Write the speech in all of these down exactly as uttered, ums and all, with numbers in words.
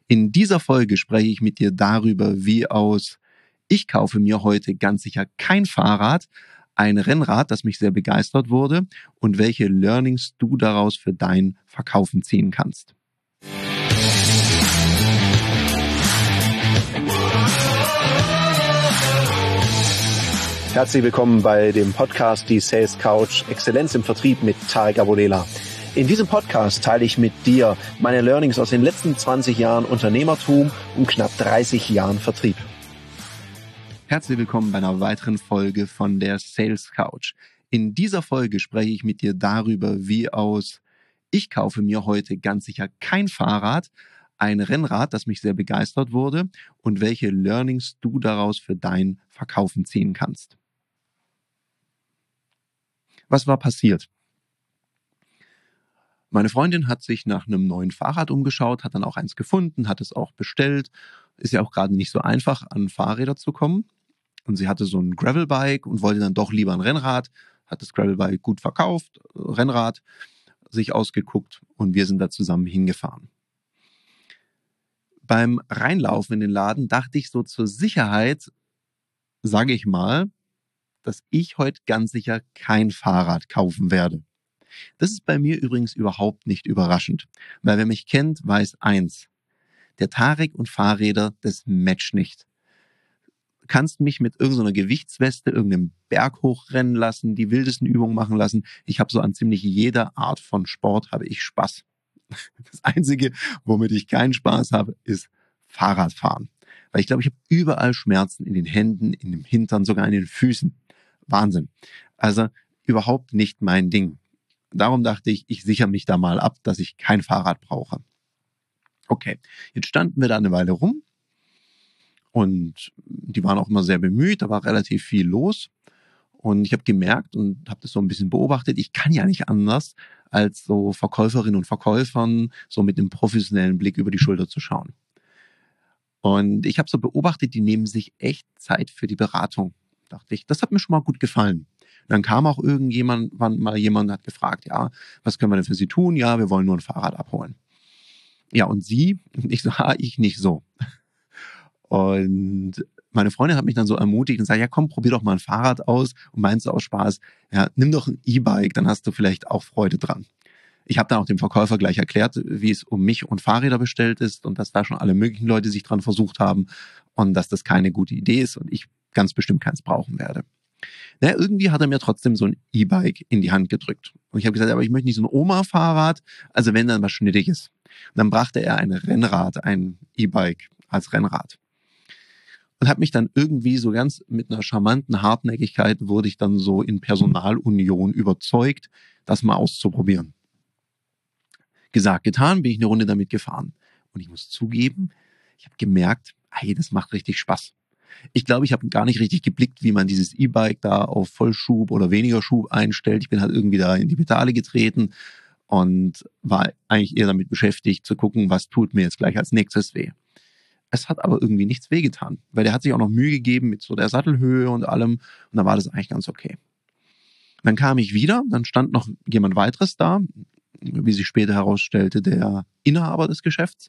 In dieser Folge spreche ich mit dir darüber, wie aus "Ich kaufe mir heute ganz sicher kein Fahrrad" ein Rennrad, das mich sehr begeistert wurde, und welche Learnings du daraus für dein Verkaufen ziehen kannst. Herzlich willkommen bei dem Podcast Die Sales Couch Exzellenz im Vertrieb mit Tarek Abodela. In diesem Podcast teile ich mit dir meine Learnings aus den letzten zwanzig Jahren Unternehmertum und knapp dreißig Jahren Vertrieb. Herzlich willkommen bei einer weiteren Folge von der Sales Couch. In dieser Folge spreche ich mit dir darüber, wie aus "Ich kaufe mir heute ganz sicher kein Fahrrad" ein Rennrad, das mich sehr begeistert wurde, und welche Learnings du daraus für dein Verkaufen ziehen kannst. Was war passiert? Meine Freundin hat sich nach einem neuen Fahrrad umgeschaut, hat dann auch eins gefunden, hat es auch bestellt. Ist ja auch gerade nicht so einfach, an Fahrräder zu kommen. Und sie hatte so ein Gravelbike und wollte dann doch lieber ein Rennrad, hat das Gravelbike gut verkauft, Rennrad sich ausgeguckt, und wir sind da zusammen hingefahren. Beim Reinlaufen in den Laden dachte ich so zur Sicherheit, sage ich mal, dass ich heute ganz sicher kein Fahrrad kaufen werde. Das ist bei mir übrigens überhaupt nicht überraschend, weil wer mich kennt, weiß eins: Der Tarek und Fahrräder, das matcht nicht. Du kannst mich mit irgendeiner Gewichtsweste irgendeinen Berg hochrennen lassen, die wildesten Übungen machen lassen. Ich habe so an ziemlich jeder Art von Sport habe ich Spaß. Das Einzige, womit ich keinen Spaß habe, ist Fahrradfahren. Weil ich glaube, ich habe überall Schmerzen in den Händen, in dem Hintern, sogar in den Füßen. Wahnsinn. Also überhaupt nicht mein Ding. Darum dachte ich, ich sichere mich da mal ab, dass ich kein Fahrrad brauche. Okay, jetzt standen wir da eine Weile rum und die waren auch immer sehr bemüht, da war relativ viel los. Und ich habe gemerkt und habe das so ein bisschen beobachtet, ich kann ja nicht anders, als so Verkäuferinnen und Verkäufern so mit einem professionellen Blick über die Schulter zu schauen. Und ich habe so beobachtet, die nehmen sich echt Zeit für die Beratung. Dachte ich, das hat mir schon mal gut gefallen. Und dann kam auch irgendjemand, wann mal jemand hat gefragt, ja, was können wir denn für Sie tun? Ja, wir wollen nur ein Fahrrad abholen. Ja, und Sie? Und ich so, ah, ich nicht so. Und meine Freundin hat mich dann so ermutigt und sagt, ja komm, probier doch mal ein Fahrrad aus, und meinst du aus Spaß, ja, nimm doch ein E-Bike, dann hast du vielleicht auch Freude dran. Ich habe dann auch dem Verkäufer gleich erklärt, wie es um mich und Fahrräder bestellt ist und dass da schon alle möglichen Leute sich dran versucht haben und dass das keine gute Idee ist und ich ganz bestimmt keins brauchen werde. Naja, irgendwie hat er mir trotzdem so ein E-Bike in die Hand gedrückt. Und ich habe gesagt, aber ich möchte nicht so ein Oma-Fahrrad, also wenn, dann was Schnittiges. Und dann brachte er ein Rennrad, ein E-Bike als Rennrad. Und hat mich dann irgendwie so ganz mit einer charmanten Hartnäckigkeit, wurde ich dann so in Personalunion überzeugt, das mal auszuprobieren. Gesagt, getan, bin ich eine Runde damit gefahren. Und ich muss zugeben, ich habe gemerkt, hey, das macht richtig Spaß. Ich glaube, ich habe gar nicht richtig geblickt, wie man dieses E-Bike da auf Vollschub oder weniger Schub einstellt. Ich bin halt irgendwie da in die Pedale getreten und war eigentlich eher damit beschäftigt zu gucken, was tut mir jetzt gleich als nächstes weh. Es hat aber irgendwie nichts wehgetan, weil der hat sich auch noch Mühe gegeben mit so der Sattelhöhe und allem, und da war das eigentlich ganz okay. Dann kam ich wieder, dann stand noch jemand weiteres da, wie sich später herausstellte, der Inhaber des Geschäfts.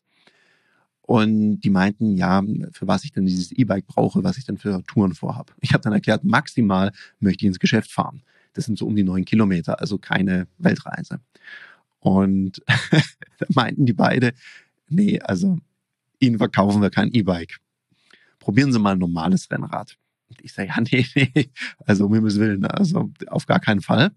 Und die meinten, ja, für was ich denn dieses E-Bike brauche, was ich denn für Touren vorhabe. Ich habe dann erklärt, maximal möchte ich ins Geschäft fahren. Das sind so um die neun Kilometer, also keine Weltreise. Und da meinten die beide, nee, also Ihnen verkaufen wir kein E-Bike. Probieren Sie mal ein normales Rennrad. Und ich sage, ja, nee, nee, also um Himmels Willen, also auf gar keinen Fall.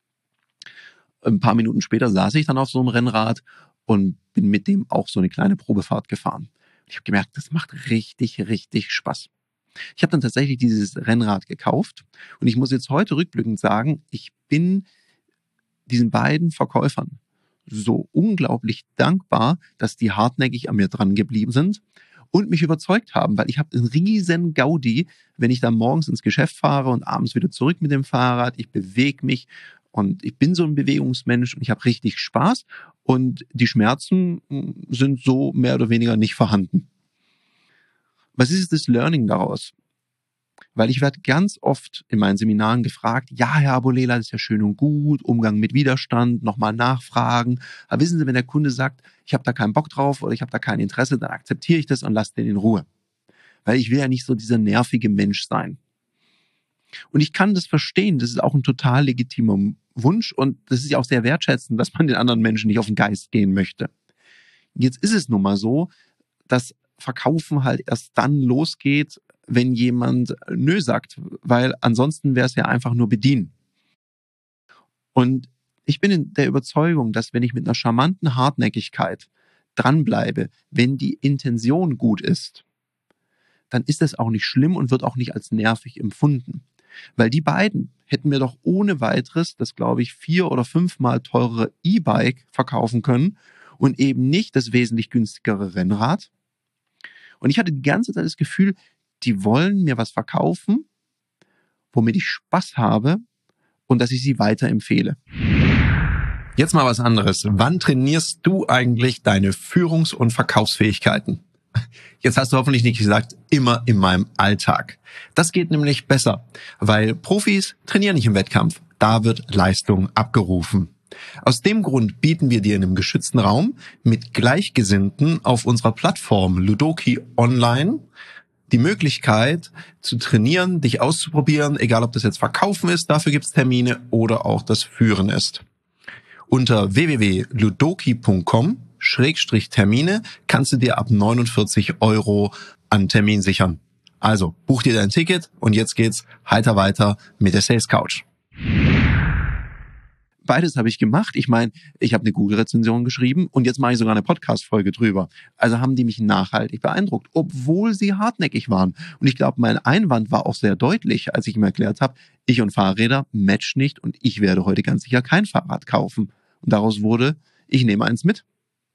Ein paar Minuten später saß ich dann auf so einem Rennrad und bin mit dem auch so eine kleine Probefahrt gefahren. Ich habe gemerkt, das macht richtig, richtig Spaß. Ich habe dann tatsächlich dieses Rennrad gekauft und ich muss jetzt heute rückblickend sagen, ich bin diesen beiden Verkäufern so unglaublich dankbar, dass die hartnäckig an mir dran geblieben sind und mich überzeugt haben, weil ich habe einen riesen Gaudi, wenn ich dann morgens ins Geschäft fahre und abends wieder zurück mit dem Fahrrad. Ich bewege mich und ich bin so ein Bewegungsmensch und ich habe richtig Spaß und die Schmerzen sind so mehr oder weniger nicht vorhanden. Was ist das Learning daraus? Weil ich werde ganz oft in meinen Seminaren gefragt, ja, Herr Abulela, das ist ja schön und gut, Umgang mit Widerstand, nochmal nachfragen. Aber wissen Sie, wenn der Kunde sagt, ich habe da keinen Bock drauf oder ich habe da kein Interesse, dann akzeptiere ich das und lasse den in Ruhe. Weil ich will ja nicht so dieser nervige Mensch sein. Und ich kann das verstehen, das ist auch ein total legitimer Wunsch und das ist ja auch sehr wertschätzend, dass man den anderen Menschen nicht auf den Geist gehen möchte. Jetzt ist es nun mal so, dass Verkaufen halt erst dann losgeht, wenn jemand Nö sagt, weil ansonsten wäre es ja einfach nur bedienen. Und ich bin in der Überzeugung, dass wenn ich mit einer charmanten Hartnäckigkeit dranbleibe, wenn die Intention gut ist, dann ist das auch nicht schlimm und wird auch nicht als nervig empfunden. Weil die beiden hätten mir doch ohne weiteres das, glaube ich, vier- oder fünfmal teurere E-Bike verkaufen können und eben nicht das wesentlich günstigere Rennrad. Und ich hatte die ganze Zeit das Gefühl, die wollen mir was verkaufen, womit ich Spaß habe und dass ich sie weiterempfehle. Jetzt mal was anderes. Wann trainierst du eigentlich deine Führungs- und Verkaufsfähigkeiten? Jetzt hast du hoffentlich nicht gesagt, immer in meinem Alltag. Das geht nämlich besser, weil Profis trainieren nicht im Wettkampf. Da wird Leistung abgerufen. Aus dem Grund bieten wir dir in einem geschützten Raum mit Gleichgesinnten auf unserer Plattform Ludoki Online die Möglichkeit zu trainieren, dich auszuprobieren, egal ob das jetzt Verkaufen ist, dafür gibt es Termine, oder auch das Führen ist. Unter w w w punkt ludoki punkt com Schrägstrich Termine kannst du dir ab neunundvierzig Euro an Termin sichern. Also buch dir dein Ticket und jetzt geht's heiter weiter mit der Sales Couch. Beides habe ich gemacht. Ich meine, ich habe eine Google-Rezension geschrieben und jetzt mache ich sogar eine Podcast-Folge drüber. Also haben die mich nachhaltig beeindruckt, obwohl sie hartnäckig waren. Und ich glaube, mein Einwand war auch sehr deutlich, als ich ihm erklärt habe, ich und Fahrräder matchen nicht und ich werde heute ganz sicher kein Fahrrad kaufen. Und daraus wurde, ich nehme eins mit.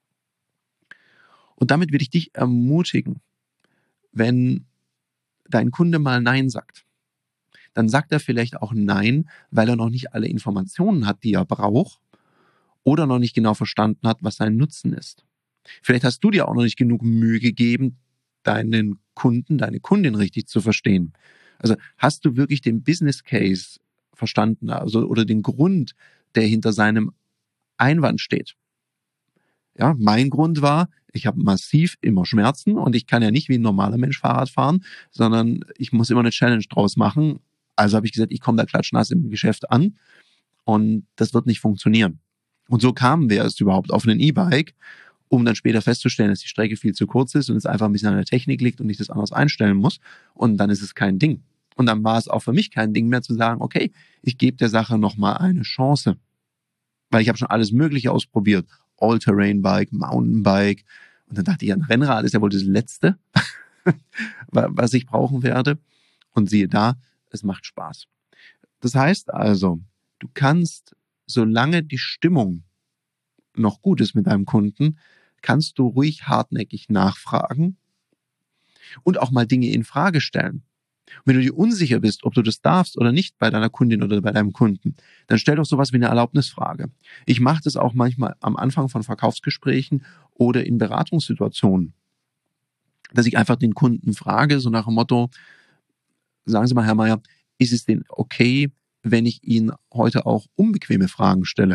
Und damit will ich dich ermutigen, wenn dein Kunde mal Nein sagt, dann sagt er vielleicht auch Nein, weil er noch nicht alle Informationen hat, die er braucht oder noch nicht genau verstanden hat, was sein Nutzen ist. Vielleicht hast du dir auch noch nicht genug Mühe gegeben, deinen Kunden, deine Kundin richtig zu verstehen. Also hast du wirklich den Business Case verstanden, also oder den Grund, der hinter seinem Einwand steht? Ja, mein Grund war, ich habe massiv immer Schmerzen und ich kann ja nicht wie ein normaler Mensch Fahrrad fahren, sondern ich muss immer eine Challenge draus machen. Also habe ich gesagt, ich komme da klatschnass im Geschäft an und das wird nicht funktionieren. Und so kamen wir erst überhaupt auf ein E-Bike, um dann später festzustellen, dass die Strecke viel zu kurz ist und es einfach ein bisschen an der Technik liegt und ich das anders einstellen muss. Und dann ist es kein Ding. Und dann war es auch für mich kein Ding mehr zu sagen, okay, ich gebe der Sache nochmal eine Chance. Weil ich habe schon alles Mögliche ausprobiert. All-Terrain-Bike, Mountainbike. Und dann dachte ich, ein Rennrad ist ja wohl das Letzte, was ich brauchen werde. Und siehe da, es macht Spaß. Das heißt also, du kannst, solange die Stimmung noch gut ist mit deinem Kunden, kannst du ruhig hartnäckig nachfragen und auch mal Dinge in Frage stellen. Und wenn du dir unsicher bist, ob du das darfst oder nicht bei deiner Kundin oder bei deinem Kunden, dann stell doch sowas wie eine Erlaubnisfrage. Ich mache das auch manchmal am Anfang von Verkaufsgesprächen oder in Beratungssituationen, dass ich einfach den Kunden frage, so nach dem Motto, sagen Sie mal, Herr Meier, ist es denn okay, wenn ich Ihnen heute auch unbequeme Fragen stelle?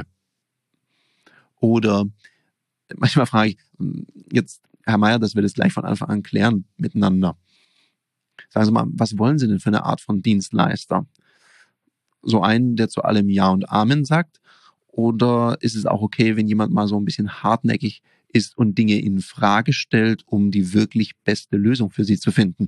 Oder manchmal frage ich, jetzt, Herr Meier, dass wir das gleich von Anfang an klären miteinander. Sagen Sie mal, was wollen Sie denn für eine Art von Dienstleister? So einen, der zu allem Ja und Amen sagt? Oder ist es auch okay, wenn jemand mal so ein bisschen hartnäckig ist und Dinge in Frage stellt, um die wirklich beste Lösung für Sie zu finden?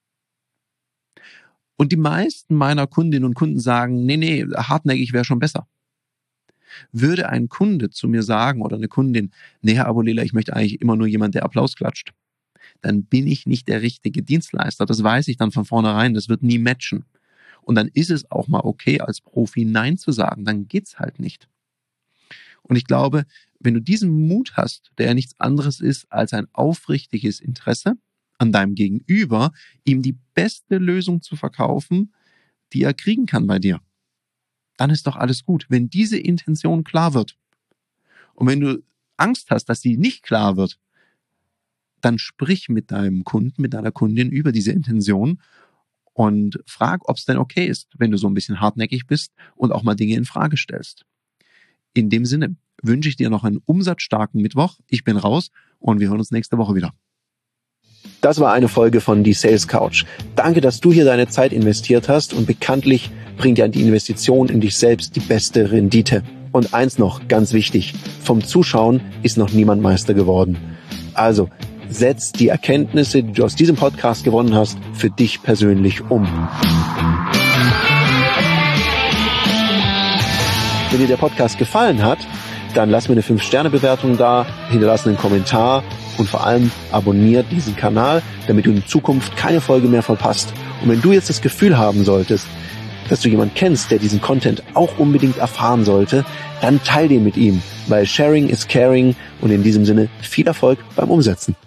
Und die meisten meiner Kundinnen und Kunden sagen, nee, nee, hartnäckig wäre schon besser. Würde ein Kunde zu mir sagen oder eine Kundin, nee, Herr Abulela, ich möchte eigentlich immer nur jemand, der Applaus klatscht, dann bin ich nicht der richtige Dienstleister. Das weiß ich dann von vornherein, das wird nie matchen. Und dann ist es auch mal okay, als Profi Nein zu sagen, dann geht's halt nicht. Und ich glaube, wenn du diesen Mut hast, der ja nichts anderes ist als ein aufrichtiges Interesse an deinem Gegenüber, ihm die beste Lösung zu verkaufen, die er kriegen kann bei dir, dann ist doch alles gut. Wenn diese Intention klar wird und wenn du Angst hast, dass sie nicht klar wird, dann sprich mit deinem Kunden, mit deiner Kundin über diese Intention und frag, ob es denn okay ist, wenn du so ein bisschen hartnäckig bist und auch mal Dinge in Frage stellst. In dem Sinne wünsche ich dir noch einen umsatzstarken Mittwoch. Ich bin raus und wir hören uns nächste Woche wieder. Das war eine Folge von Die Sales Couch. Danke, dass du hier deine Zeit investiert hast und bekanntlich bringt ja die Investition in dich selbst die beste Rendite. Und eins noch, ganz wichtig, vom Zuschauen ist noch niemand Meister geworden. Also, setz die Erkenntnisse, die du aus diesem Podcast gewonnen hast, für dich persönlich um. Wenn dir der Podcast gefallen hat, dann lass mir eine fünf Sterne Bewertung da, hinterlass einen Kommentar und vor allem abonniert diesen Kanal, damit du in Zukunft keine Folge mehr verpasst. Und wenn du jetzt das Gefühl haben solltest, dass du jemanden kennst, der diesen Content auch unbedingt erfahren sollte, dann teil den mit ihm, weil Sharing is Caring und in diesem Sinne viel Erfolg beim Umsetzen.